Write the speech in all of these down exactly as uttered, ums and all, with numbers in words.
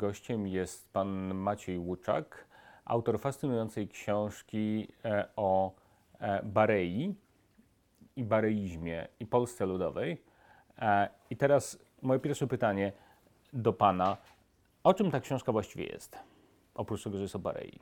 gościem jest pan Maciej Łuczak, autor fascynującej książki o Barei i bareizmie i Polsce Ludowej. I teraz moje pierwsze pytanie do pana. O czym ta książka właściwie jest? Oprócz tego, że jest o Barei.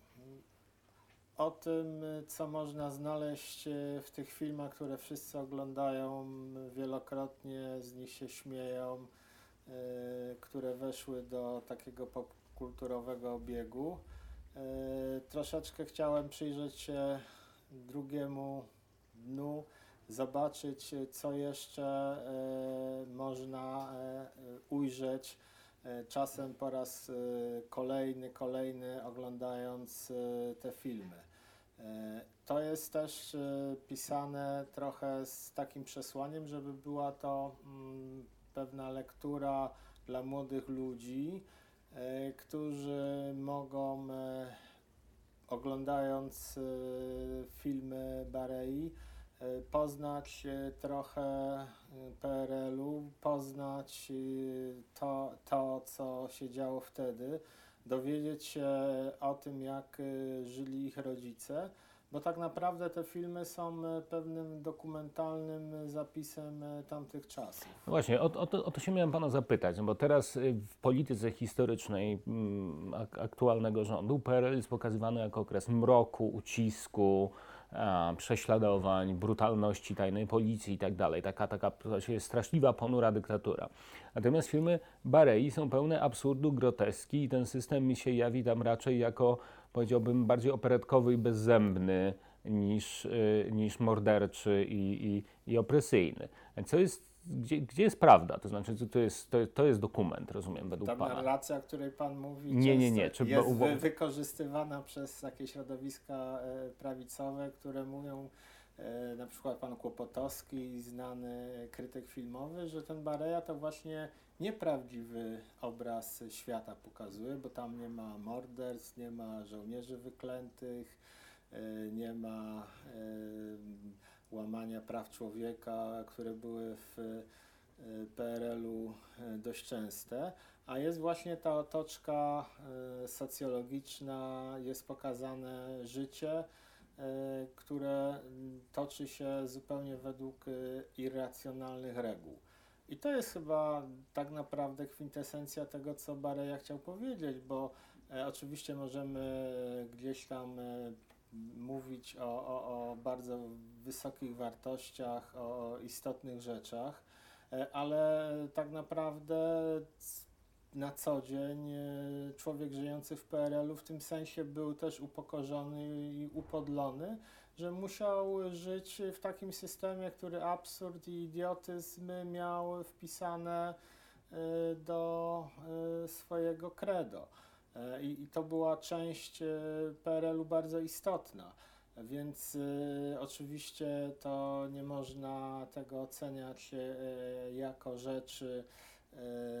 O tym, co można znaleźć w tych filmach, które wszyscy oglądają, wielokrotnie z nich się śmieją, które weszły do takiego popkulturowego obiegu. Troszeczkę chciałem przyjrzeć się drugiemu dnu, zobaczyć, co jeszcze można ujrzeć, czasem po raz kolejny, kolejny oglądając te filmy. To jest też pisane trochę z takim przesłaniem, żeby była to pewna lektura dla młodych ludzi, którzy mogą, oglądając filmy Barei, poznać trochę P R L-u, poznać to, to, co się działo wtedy, dowiedzieć się o tym, jak żyli ich rodzice, bo tak naprawdę te filmy są pewnym dokumentalnym zapisem tamtych czasów. No właśnie, o, o, to, o to się miałem pana zapytać, no bo teraz w polityce historycznej m, ak aktualnego rządu P R L jest pokazywany jako okres mroku, ucisku, a, prześladowań, brutalności tajnej policji i tak dalej. Taka, taka straszliwa, ponura dyktatura. Natomiast filmy Barei są pełne absurdu, groteski i ten system mi się jawi tam raczej jako, powiedziałbym, bardziej operetkowy i bezzębny niż, y, niż morderczy i, i, i opresyjny. Co jest, gdzie, gdzie jest prawda? To znaczy, to jest, to, to jest dokument, rozumiem, według Ta pana. narracja, o której pan mówi, nie, nie, nie. Czy jest wy, wykorzystywana przez takie środowiska e, prawicowe, które mówią, e, na przykład pan Kłopotowski, znany krytyk filmowy, że ten Bareja to właśnie nieprawdziwy obraz świata pokazuje, bo tam nie ma morderstw, nie ma żołnierzy wyklętych, e, nie ma e, łamania praw człowieka, które były w P R L-u dość częste, a jest właśnie ta otoczka socjologiczna, jest pokazane życie, które toczy się zupełnie według irracjonalnych reguł. I to jest chyba tak naprawdę kwintesencja tego, co Bareja chciał powiedzieć, bo oczywiście możemy gdzieś tam mówić o, o, o bardzo wysokich wartościach, o istotnych rzeczach, ale tak naprawdę na co dzień człowiek żyjący w P R L-u w tym sensie był też upokorzony i upodlony, że musiał żyć w takim systemie, który absurd i idiotyzm miał wpisane do swojego credo. I, i to była część P R L-u bardzo istotna. Więc y, oczywiście to nie można tego oceniać y, jako rzeczy y,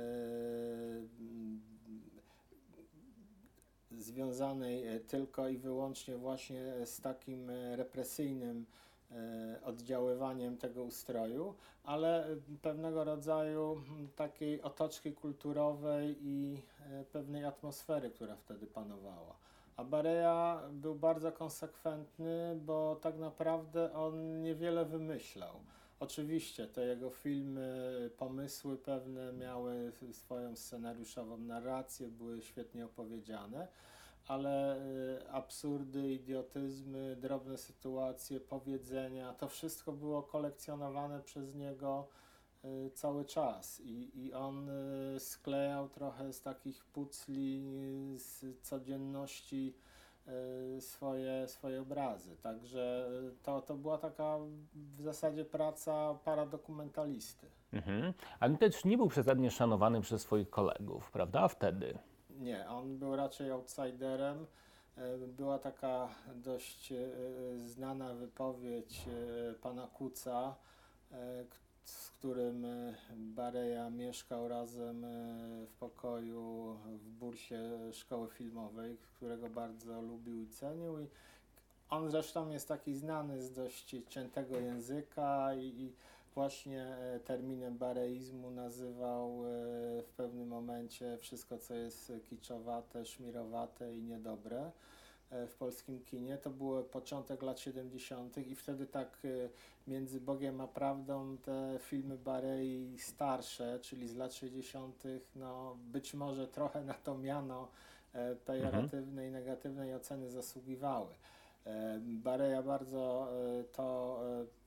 związanej tylko i wyłącznie właśnie z takim represyjnym y, oddziaływaniem tego ustroju, ale pewnego rodzaju takiej otoczki kulturowej i y, pewnej atmosfery, która wtedy panowała. A Bareja był bardzo konsekwentny, bo tak naprawdę on niewiele wymyślał. Oczywiście te jego filmy, pomysły pewne miały swoją scenariuszową narrację, były świetnie opowiedziane, ale absurdy, idiotyzmy, drobne sytuacje, powiedzenia, to wszystko było kolekcjonowane przez niego cały czas i, i on sklejał trochę z takich pucli, z codzienności swoje, swoje obrazy. Także to, to była taka w zasadzie praca paradokumentalisty. Mhm. Ale też nie był przesadnie szanowany przez swoich kolegów, prawda? Wtedy. Nie, on był raczej outsiderem. Była taka dość znana wypowiedź pana Kuca, z którym Bareja mieszkał razem w pokoju w bursie szkoły filmowej, którego bardzo lubił i cenił. I on zresztą jest taki znany z dość ciętego języka i, i właśnie e, terminem bareizmu nazywał e, w pewnym momencie wszystko, co jest kiczowate, szmirowate i niedobre e, w polskim kinie. To był początek lat siedemdziesiątych i wtedy tak e, między Bogiem a prawdą te filmy Barei starsze, czyli z lat sześćdziesiątych, no być może trochę na to miano e, pejoratywnej i negatywnej oceny zasługiwały. E, Bareja bardzo e, to e,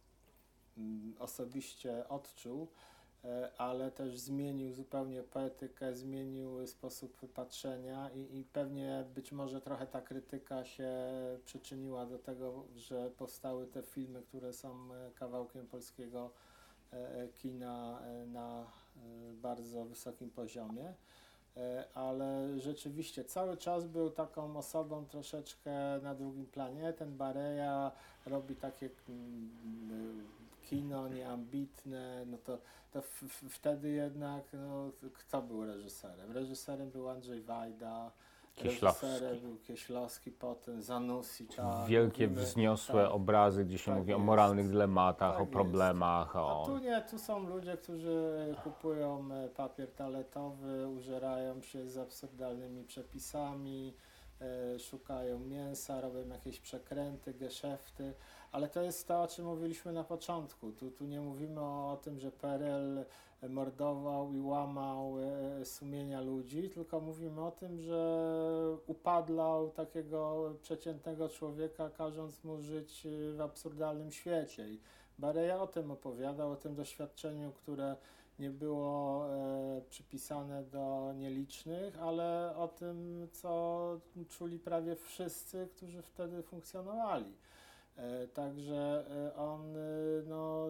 m, osobiście odczuł, e, ale też zmienił zupełnie poetykę, zmienił sposób patrzenia i, i pewnie być może trochę ta krytyka się przyczyniła do tego, że powstały te filmy, które są e, kawałkiem polskiego e, kina e, na e, bardzo wysokim poziomie. E, Ale rzeczywiście cały czas był taką osobą troszeczkę na drugim planie. Ten Bareja robi takie mm, kino nieambitne, no to, to w, w, wtedy jednak no, kto był reżyserem? Reżyserem był Andrzej Wajda, Kieślowski. reżyserem był Kieślowski, potem Zanussi. Tak, Wielkie, mówimy, wzniosłe tak. obrazy, gdzie się Tak mówi o jest. moralnych dylematach, Tak o jest. problemach, A o... tu nie, tu są ludzie, którzy kupują e, papier toaletowy, użerają się z absurdalnymi przepisami, e, szukają mięsa, robią jakieś przekręty, geszefty, ale to jest to, o czym mówiliśmy na początku. Tu, tu nie mówimy o, o tym, że P R L mordował i łamał e, sumienia ludzi, tylko mówimy o tym, że upadlał takiego przeciętnego człowieka, każąc mu żyć e, w absurdalnym świecie. I Bareja o tym opowiadał, o tym doświadczeniu, które nie było e, przypisane do nielicznych, ale o tym, co czuli prawie wszyscy, którzy wtedy funkcjonowali. E, także e, on e, no,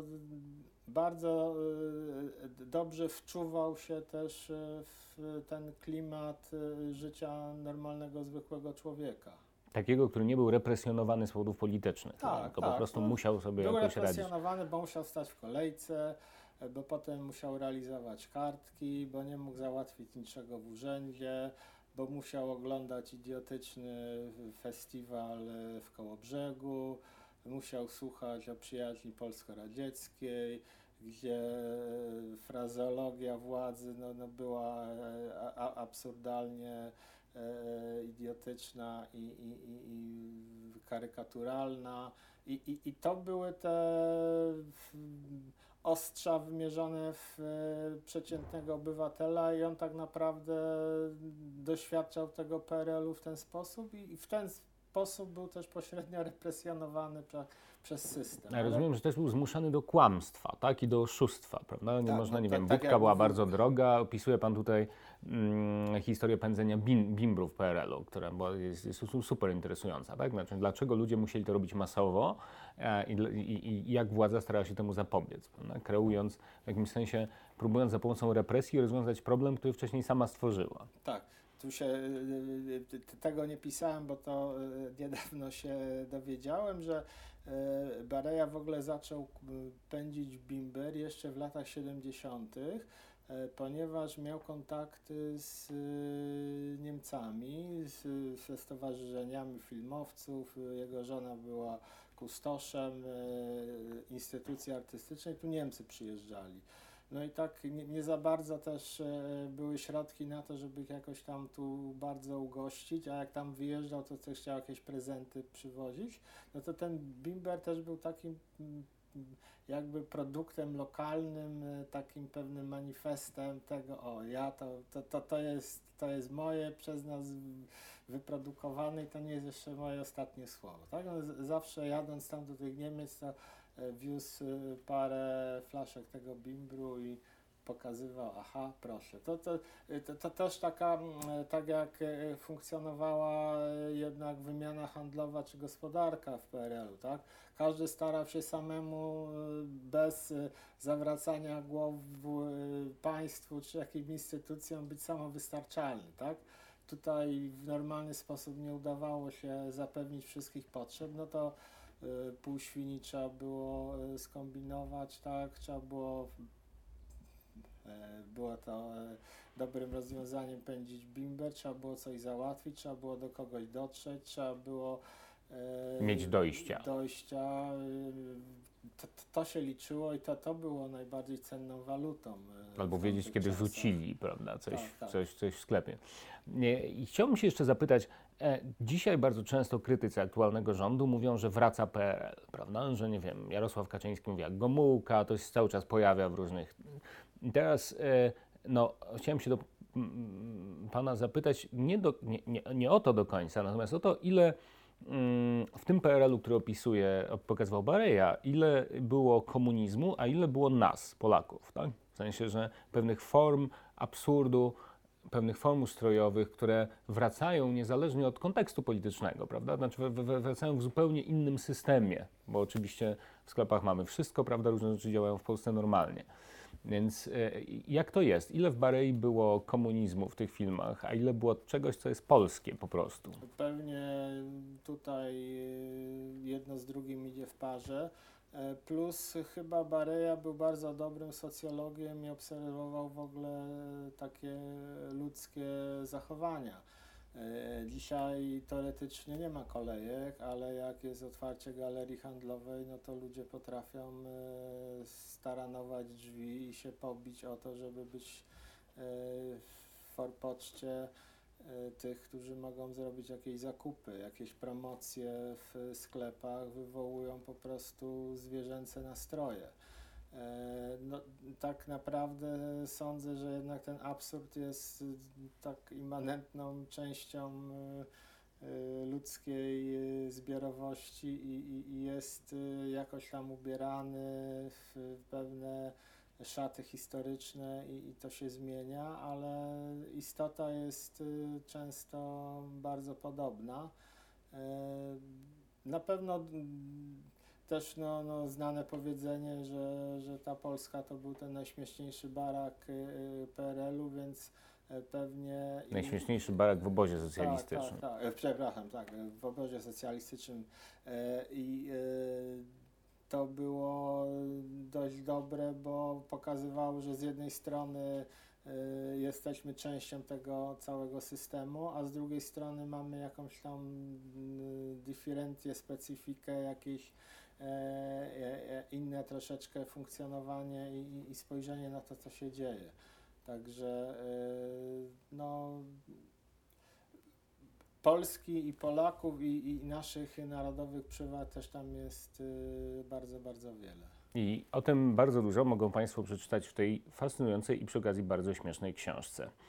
bardzo e, dobrze wczuwał się też e, w ten klimat e, życia normalnego, zwykłego człowieka. Takiego, który nie był represjonowany z powodów politycznych, Tak, tylko tak, po prostu no, musiał sobie Był jakoś radzić. represjonowany, bo musiał stać w kolejce, e, bo potem musiał realizować kartki, bo nie mógł załatwić niczego w urzędzie, bo musiał oglądać idiotyczny festiwal e, w Kołobrzegu, musiał słuchać o przyjaźni polsko-radzieckiej, gdzie e, frazeologia władzy no, no była e, a, a, absurdalnie e, idiotyczna i, i, i, i karykaturalna. I, i, I to były te w, ostrza wymierzone w e, przeciętnego obywatela i on tak naprawdę doświadczał tego P R L u w ten sposób i, i w ten sposób był też pośrednio represjonowany prze, przez system. Ja Ale- rozumiem, że też był zmuszany do kłamstwa, tak? I do oszustwa, prawda? Nie Tak, można, no nie tak- wiem, tak wódka jak była mówił- bardzo droga. Opisuje pan tutaj mm, historię pędzenia bim, bimbrów w P R L u, która była, jest, jest su- super interesująca, tak? Znaczy, dlaczego ludzie musieli to robić masowo e, i, dl- i, i jak władza starała się temu zapobiec, prawda? Kreując, w jakimś sensie, próbując za pomocą represji rozwiązać problem, który wcześniej sama stworzyła. Tak, tu się y, y, y, tego nie pisałem, bo to y, niedawno się dowiedziałem, że y, Bareja w ogóle zaczął y, pędzić bimber jeszcze w latach siedemdziesiątych, y, ponieważ miał kontakty z y, Niemcami, z, ze stowarzyszeniami filmowców. Y, Jego żona była kustoszem y, instytucji artystycznej, tu Niemcy przyjeżdżali. No i tak nie, nie za bardzo też e, były środki na to, żeby ich jakoś tam tu bardzo ugościć, a jak tam wyjeżdżał, to też chciał jakieś prezenty przywozić. No to ten bimber też był takim mm, jakby produktem lokalnym, e, takim pewnym manifestem tego, o ja to, to, to, to, jest, to jest moje, przez nas wyprodukowane i to nie jest jeszcze moje ostatnie słowo. Tak? No, z- zawsze jadąc tam do tych Niemiec, to e, wiózł e, parę flaszek tego bimbru i pokazywał, aha, proszę. To, to, e, to, to też taka, mm, tak jak e, funkcjonowała e, jednak wymiana handlowa czy gospodarka w P R L u, tak? Każdy starał się samemu, e, bez e, zawracania głowy e, państwu czy jakimś instytucjom być samowystarczalny, tak? Tutaj w normalny sposób nie udawało się zapewnić wszystkich potrzeb, no to y, pół świni trzeba było y, skombinować, tak, trzeba było, e, było to e, dobrym rozwiązaniem pędzić bimber, trzeba było coś załatwić, trzeba było do kogoś dotrzeć, trzeba było e, Mieć dojścia. dojścia y, to, to się liczyło i to, to było najbardziej cenną walutą. e, Albo w wiedzieć, tamtych kiedy czasach. rzucili, prawda, coś, Tak, tak. coś, coś w sklepie. Nie, I chciałbym się jeszcze zapytać, e, dzisiaj bardzo często krytycy aktualnego rządu mówią, że wraca P R L, prawda, że nie wiem, Jarosław Kaczyński mówi jak Gomułka, to się cały czas pojawia w różnych... I teraz, e, no, chciałem się do mm, pana zapytać, nie, do, nie, nie, nie o to do końca, natomiast o to, ile mm, w tym P R L u, który opisuje, pokazywał Bareja, ile było komunizmu, a ile było nas, Polaków, tak? W sensie, że pewnych form absurdu, pewnych form ustrojowych, które wracają niezależnie od kontekstu politycznego, prawda? Znaczy w- w- wracają w zupełnie innym systemie, bo oczywiście w sklepach mamy wszystko, prawda? Różne rzeczy działają w Polsce normalnie. Więc e, jak to jest? Ile w Barei było komunizmu w tych filmach, a ile było czegoś, co jest polskie po prostu? Pewnie tutaj y, jedno z drugim idzie w parze. E, Plus chyba Bareja był bardzo dobrym socjologiem i obserwował w ogóle takie ludzkie zachowania. E, Dzisiaj teoretycznie nie ma kolejek, ale jak jest otwarcie galerii handlowej, no to ludzie potrafią e, staranować drzwi i się pobić o to, żeby być e, w forpoczcie e, tych, którzy mogą zrobić jakieś zakupy, jakieś promocje w sklepach, wywołują po prostu zwierzęce nastroje. E, No, tak naprawdę sądzę, że jednak ten absurd jest y, tak immanentną częścią y, y, ludzkiej y, zbiorowości i, i, i jest y, jakoś tam ubierany w pewne szaty historyczne i, i to się zmienia, ale istota jest y, często bardzo podobna. E, Na pewno mm, też no, no, znane powiedzenie, że, że ta Polska to był ten najśmieszniejszy barak y, y, P R L u, więc e, pewnie... i- Najśmieszniejszy barak w obozie tak, socjalistycznym. tak, tak. E, Przepraszam, tak, e, w obozie socjalistycznym e, i e, to było dość dobre, bo pokazywało, że z jednej strony e, jesteśmy częścią tego całego systemu, a z drugiej strony mamy jakąś tam mm, differencję, specyfikę, jakieś e, e, e, inne troszeczkę funkcjonowanie i, i- i spojrzenie na to, co się dzieje. Także e, no, Polski i Polaków i, i naszych narodowych przywad też tam jest y, bardzo, bardzo wiele. I o tym bardzo dużo mogą Państwo przeczytać w tej fascynującej i przy okazji bardzo śmiesznej książce.